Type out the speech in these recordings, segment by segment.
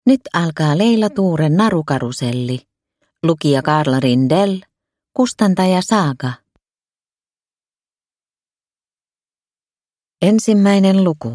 Nyt alkaa Leila Tuuren narukaruselli. Lukija Karla Rindell, kustantaja Saaga. Ensimmäinen luku.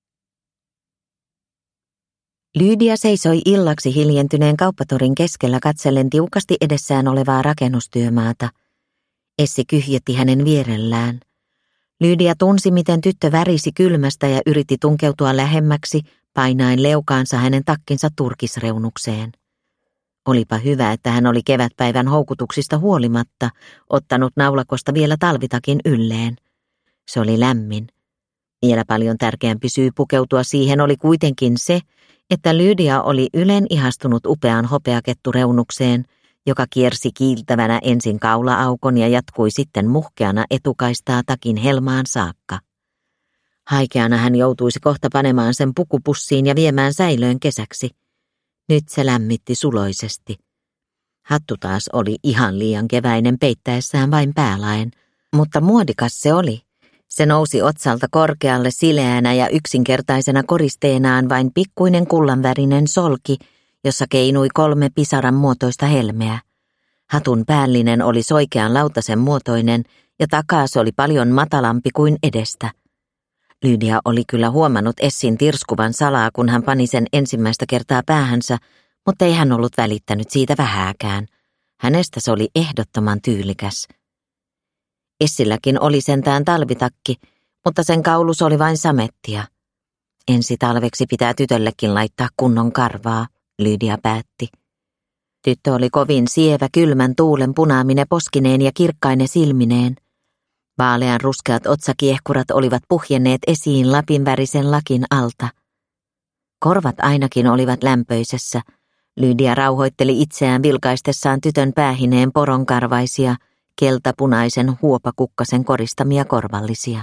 Lydia seisoi illaksi hiljentyneen kauppatorin keskellä katsellen tiukasti edessään olevaa rakennustyömaata. Essi kyhjötti hänen vierellään. Lydia tunsi, miten tyttö värisi kylmästä ja yritti tunkeutua lähemmäksi, painaen leukaansa hänen takkinsa turkisreunukseen. Olipa hyvä, että hän oli kevätpäivän houkutuksista huolimatta ottanut naulakosta vielä talvitakin ylleen. Se oli lämmin. Vielä paljon tärkeämpi syy pukeutua siihen oli kuitenkin se, että Lydia oli ylen ihastunut upeaan hopeakettureunukseen, joka kiersi kiiltävänä ensin kaula-aukon ja jatkui sitten muhkeana etukaistaa takin helmaan saakka. Haikeana hän joutuisi kohta panemaan sen pukupussiin ja viemään säilöön kesäksi. Nyt se lämmitti suloisesti. Hattu taas oli ihan liian keväinen peittäessään vain päälaen, mutta muodikas se oli. Se nousi otsalta korkealle sileänä ja yksinkertaisena koristeenaan vain pikkuinen kullanvärinen solki, jossa keinui 3 pisaran muotoista helmeä. Hatun päällinen oli soikean lautasen muotoinen ja takaa se oli paljon matalampi kuin edestä. Lydia oli kyllä huomannut Essin tirskuvan salaa, kun hän pani sen ensimmäistä kertaa päähänsä, mutta ei hän ollut välittänyt siitä vähääkään. Hänestä se oli ehdottoman tyylikäs. Essilläkin oli sentään talvitakki, mutta sen kaulus oli vain samettia. Ensi talveksi pitää tytöllekin laittaa kunnon karvaa, Lydia päätti. Tyttö oli kovin sievä kylmän tuulen punaamine poskineen ja kirkkaine silmineen. Vaalean ruskeat otsakiehkurat olivat puhjenneet esiin lapinvärisen lakin alta. Korvat ainakin olivat lämpöisessä. Lydia rauhoitteli itseään vilkaistessaan tytön päähineen poronkarvaisia, keltapunaisen huopakukkasen koristamia korvallisia.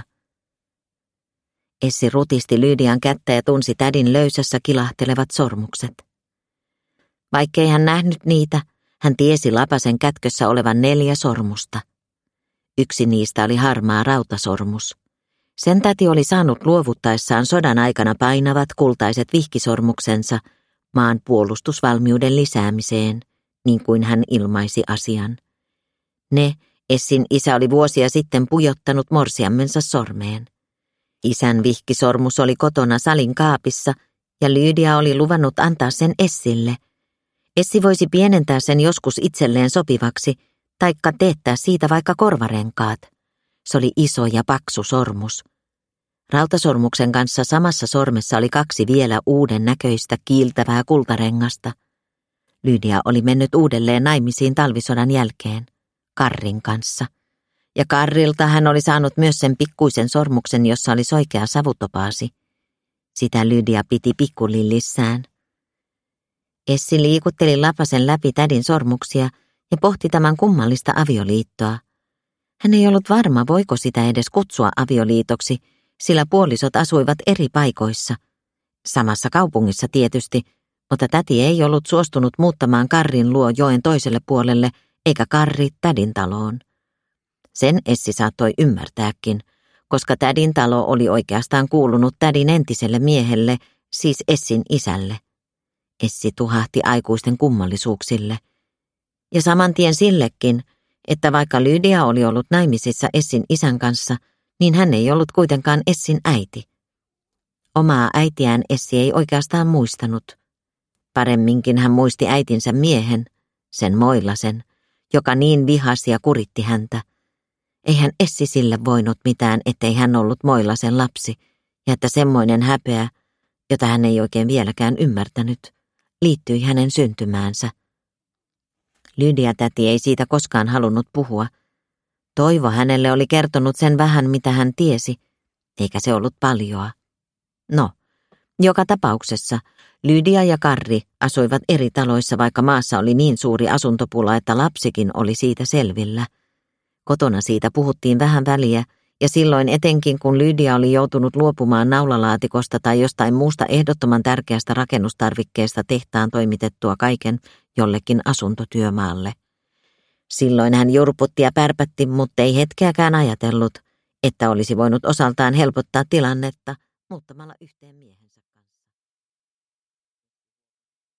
Essi rutisti Lydian kättä ja tunsi tädin löysässä kilahtelevat sormukset. Vaikkei hän nähnyt niitä, hän tiesi lapasen kätkössä olevan 4 sormusta. Yksi niistä oli harmaa rautasormus. Sen täti oli saanut luovuttaessaan sodan aikana painavat kultaiset vihkisormuksensa maan puolustusvalmiuden lisäämiseen, niin kuin hän ilmaisi asian. Ne Essin isä oli vuosia sitten pujottanut morsiammensa sormeen. Isän vihkisormus oli kotona salin kaapissa ja Lydia oli luvannut antaa sen Essille. Essi voisi pienentää sen joskus itselleen sopivaksi, taikka teettää siitä vaikka korvarenkaat. Se oli iso ja paksu sormus. Rautasormuksen kanssa samassa sormessa oli 2 vielä uuden näköistä kiiltävää kultarengasta. Lydia oli mennyt uudelleen naimisiin talvisodan jälkeen, Karrin kanssa. Ja Karrilta hän oli saanut myös sen pikkuisen sormuksen, jossa oli soikea savutopaasi. Sitä Lydia piti pikkulillissään. Essi liikutteli lapasen läpi tädin sormuksia ja pohti tämän kummallista avioliittoa. Hän ei ollut varma, voiko sitä edes kutsua avioliitoksi, sillä puolisot asuivat eri paikoissa. Samassa kaupungissa tietysti, mutta täti ei ollut suostunut muuttamaan Karrin luo joen toiselle puolelle, eikä Karri tädin taloon. Sen Essi saattoi ymmärtääkin, koska tädin talo oli oikeastaan kuulunut tädin entiselle miehelle, siis Essin isälle. Essi tuhahti aikuisten kummallisuuksille. Ja saman tien sillekin, että vaikka Lydia oli ollut naimisissa Essin isän kanssa, niin hän ei ollut kuitenkaan Essin äiti. Omaa äitiään Essi ei oikeastaan muistanut. Paremminkin hän muisti äitinsä miehen, sen Moilasen, joka niin vihasi ja kuritti häntä. Eihän Essi sille voinut mitään, ettei hän ollut Moilasen lapsi, ja että semmoinen häpeä, jota hän ei oikein vieläkään ymmärtänyt, liittyi hänen syntymäänsä. Lydia täti ei siitä koskaan halunnut puhua. Toivo hänelle oli kertonut sen vähän, mitä hän tiesi, eikä se ollut paljoa. No, joka tapauksessa Lydia ja Karri asuivat eri taloissa, vaikka maassa oli niin suuri asuntopula, että lapsikin oli siitä selvillä. Kotona siitä puhuttiin vähän väliä, ja silloin etenkin kun Lydia oli joutunut luopumaan naulalaatikosta tai jostain muusta ehdottoman tärkeästä rakennustarvikkeesta tehtaan toimitettua kaiken jollekin asuntotyömaalle. Silloin hän jurputti ja pärpätti, mutta ei hetkeäkään ajatellut, että olisi voinut osaltaan helpottaa tilannetta muuttamalla yhteen miehen.